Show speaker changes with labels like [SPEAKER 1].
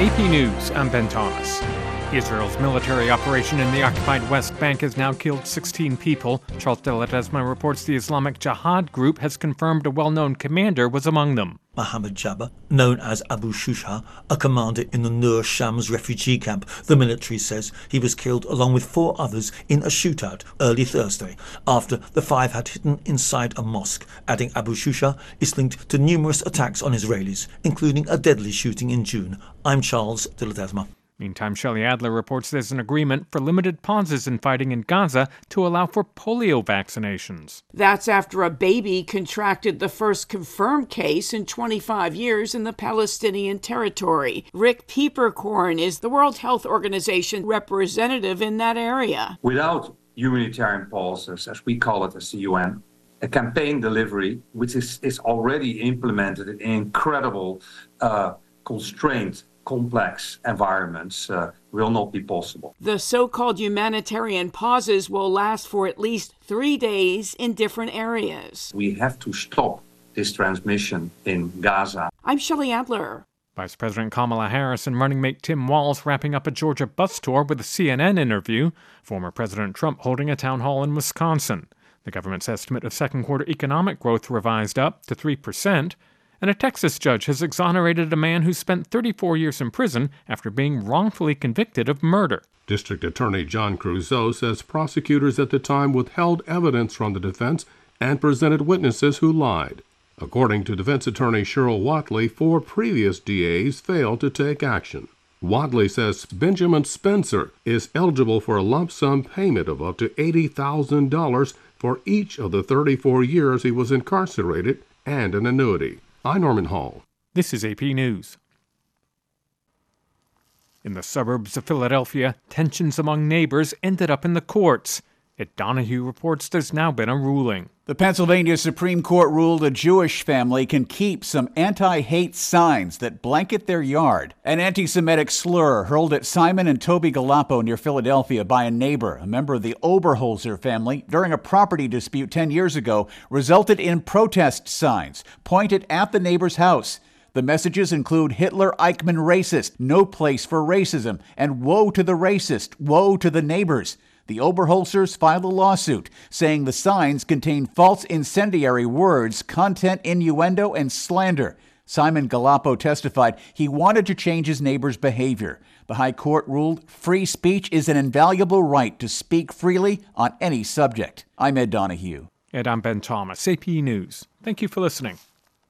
[SPEAKER 1] AP News, I'm Ben Thomas. Israel's military operation in the occupied West Bank has now killed 16 people. Charles de Ledesma reports the Islamic Jihad group has confirmed a well-known commander was among them.
[SPEAKER 2] Mohammed Jabba, known as Abu Shusha, a commander in the Nur Shams refugee camp, the military says he was killed along with 4 others in a shootout early Thursday after the 5 had hidden inside a mosque, adding Abu Shusha is linked to numerous attacks on Israelis, including a deadly shooting in June. I'm Charles de Ledesma.
[SPEAKER 1] Meantime, Shelley Adler reports there's an agreement for limited pauses in fighting in Gaza to allow for polio vaccinations.
[SPEAKER 3] That's after a baby contracted the first confirmed case in 25 years in the Palestinian territory. Rick Pieperkorn is the World Health Organization representative in that area.
[SPEAKER 4] Without humanitarian pauses, as we call it as the UN, a campaign delivery, which is already implemented in incredible constraint complex environments will not be possible.
[SPEAKER 3] The so-called humanitarian pauses will last for at least 3 days in different areas.
[SPEAKER 4] We have to stop this transmission in Gaza.
[SPEAKER 3] I'm Shelley Adler.
[SPEAKER 1] Vice President Kamala Harris and running mate Tim Walz wrapping up a Georgia bus tour with a CNN interview. Former President Trump holding a town hall in Wisconsin. The government's estimate of second quarter economic growth revised up to 3%. And a Texas judge has exonerated a man who spent 34 years in prison after being wrongfully convicted of murder.
[SPEAKER 5] District Attorney John Creuzot says prosecutors at the time withheld evidence from the defense and presented witnesses who lied. According to defense attorney Cheryl Whatley, 4 previous DAs failed to take action. Whatley says Benjamin Spencer is eligible for a lump sum payment of up to $80,000 for each of the 34 years he was incarcerated and an annuity. I'm Norman Hall.
[SPEAKER 1] This is AP News. In the suburbs of Philadelphia, tensions among neighbors ended up in the courts. Ed Donahue reports there's now been a ruling.
[SPEAKER 6] The Pennsylvania Supreme Court ruled a Jewish family can keep some anti-hate signs that blanket their yard. An anti-Semitic slur hurled at Simon and Toby Galapo near Philadelphia by a neighbor, a member of the Oberholzer family, during a property dispute 10 years ago, resulted in protest signs pointed at the neighbor's house. The messages include Hitler Eichmann racist, no place for racism, and woe to the racist, woe to the neighbors. The Oberholzers filed a lawsuit saying the signs contain false incendiary words, content, innuendo, and slander. Simon Galapo testified he wanted to change his neighbor's behavior. The High Court ruled free speech is an invaluable right to speak freely on any subject. I'm Ed Donahue.
[SPEAKER 1] And I'm Ben Thomas, AP News. Thank you for listening.